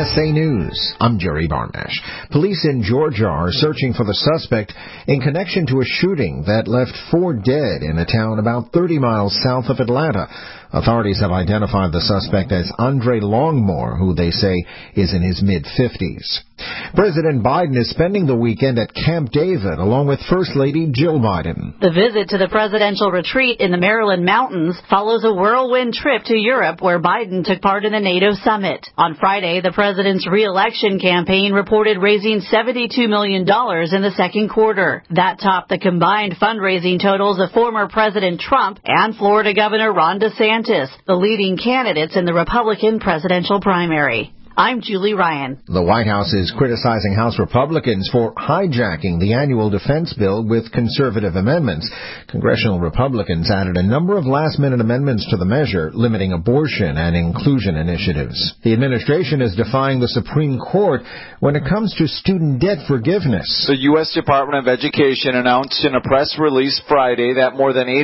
USA News. I'm Jerry Barmash. Police in Georgia are searching for the suspect in connection to a shooting that left 4 dead in a town about 30 miles south of Atlanta. Authorities have identified the suspect as Andre Longmore, who they say is in his mid-50s. President Biden is spending the weekend at Camp David along with First Lady Jill Biden. The visit to the presidential retreat in the Maryland mountains follows a whirlwind trip to Europe where Biden took part in the NATO summit. On Friday, the president's re-election campaign reported raising $72 million in the second quarter. That topped the combined fundraising totals of former President Trump and Florida Governor Ron DeSantis, the leading candidates in the Republican presidential primary. I'm Julie Ryan. The White House is criticizing House Republicans for hijacking the annual defense bill with conservative amendments. Congressional Republicans added a number of last-minute amendments to the measure, limiting abortion and inclusion initiatives. The administration is defying the Supreme Court when it comes to student debt forgiveness. The U.S. Department of Education announced in a press release Friday that more than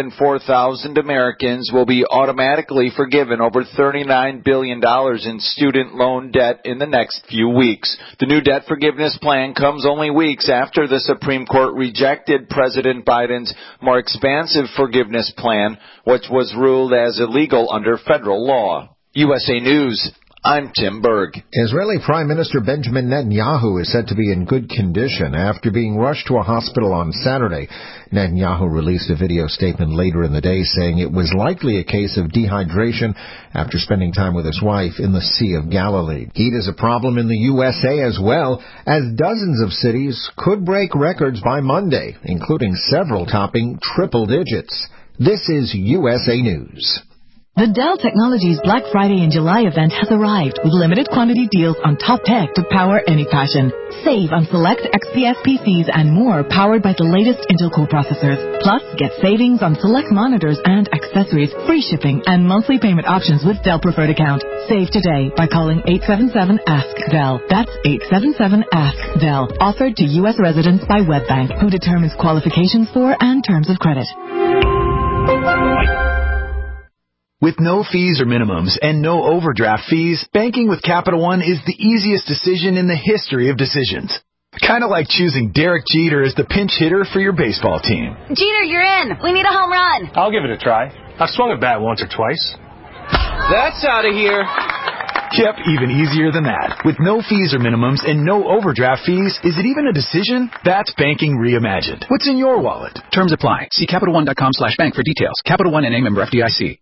804,000 Americans will be automatically forgiven over $39 billion in student loan debt in the next few weeks. The new debt forgiveness plan comes only weeks after the Supreme Court rejected President Biden's more expansive forgiveness plan, which was ruled as illegal under federal law. USA News. I'm Tim Berg. Israeli Prime Minister Benjamin Netanyahu is said to be in good condition after being rushed to a hospital on Saturday. Netanyahu released a video statement later in the day saying it was likely a case of dehydration after spending time with his wife in the Sea of Galilee. Heat is a problem in the USA as well, as dozens of cities could break records by Monday, including several topping triple digits. This is USA News. The Dell Technologies Black Friday in July event has arrived with limited quantity deals on top tech to power any passion. Save on select XPS PCs and more powered by the latest Intel Core processors. Plus, get savings on select monitors and accessories, free shipping, and monthly payment options with Dell Preferred Account. Save today by calling 877-ASK-DELL. That's 877-ASK-DELL. Offered to U.S. residents by WebBank, who determines qualifications for and terms of credit. With no fees or minimums and no overdraft fees, banking with Capital One is the easiest decision in the history of decisions. Kind of like choosing Derek Jeter as the pinch hitter for your baseball team. Jeter, you're in. We need a home run. I'll give it a try. I've swung a bat once or twice. That's out of here. Yep, even easier than that. With no fees or minimums and no overdraft fees, is it even a decision? That's banking reimagined. What's in your wallet? Terms apply. See CapitalOne.com/bank for details. Capital One N.A. member FDIC.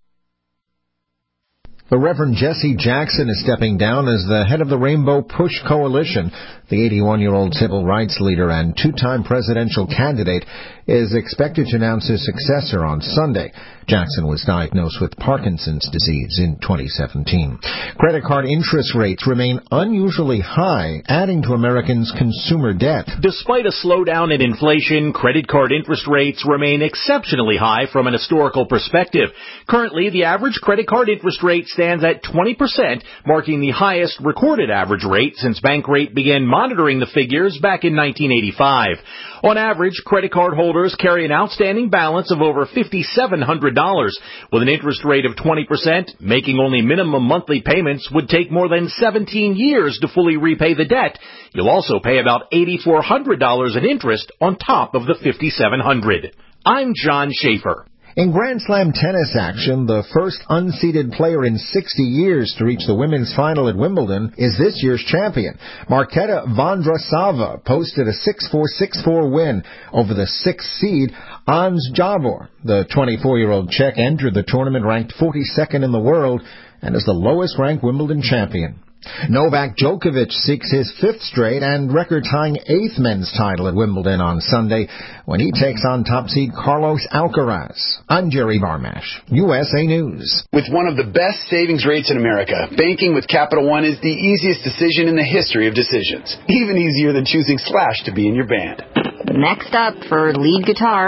The Reverend Jesse Jackson is stepping down as the head of the Rainbow Push Coalition. The 81-year-old civil rights leader and two-time presidential candidate is expected to announce his successor on Sunday. Jackson was diagnosed with Parkinson's disease in 2017. Credit card interest rates remain unusually high, adding to Americans' consumer debt. Despite a slowdown in inflation, credit card interest rates remain exceptionally high from an historical perspective. Currently, the average credit card interest rate stands at 20%, marking the highest recorded average rate since Bankrate began monitoring the figures back in 1985. On average, credit card holders carry an outstanding balance of over $5,700. With an interest rate of 20%, making only minimum monthly payments would take more than 17 years to fully repay the debt. You'll also pay about $8,400 in interest on top of the $5,700. I'm John Schaefer. In Grand Slam tennis action, the first unseeded player in 60 years to reach the women's final at Wimbledon is this year's champion. Marketa Vondrasova posted a 6-4, 6-4 win over the 6th seed Ons Jabeur. The 24-year-old Czech entered the tournament ranked 42nd in the world and is the lowest-ranked Wimbledon champion. Novak Djokovic seeks his 5th straight and record-tying 8th men's title at Wimbledon on Sunday when he takes on top seed Carlos Alcaraz. I'm Jerry Barmash, USA News. With one of the best savings rates in America, banking with Capital One is the easiest decision in the history of decisions. Even easier than choosing Slash to be in your band. Next up for lead guitar.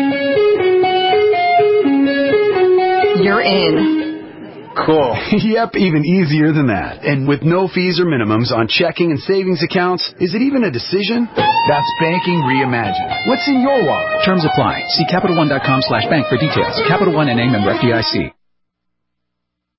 You're in. Cool. Yep, even easier than that. And with no fees or minimums on checking and savings accounts, is it even a decision? That's banking reimagined. What's in your wallet? Terms apply. See CapitalOne.com/bank for details. Capital One N.A. member FDIC.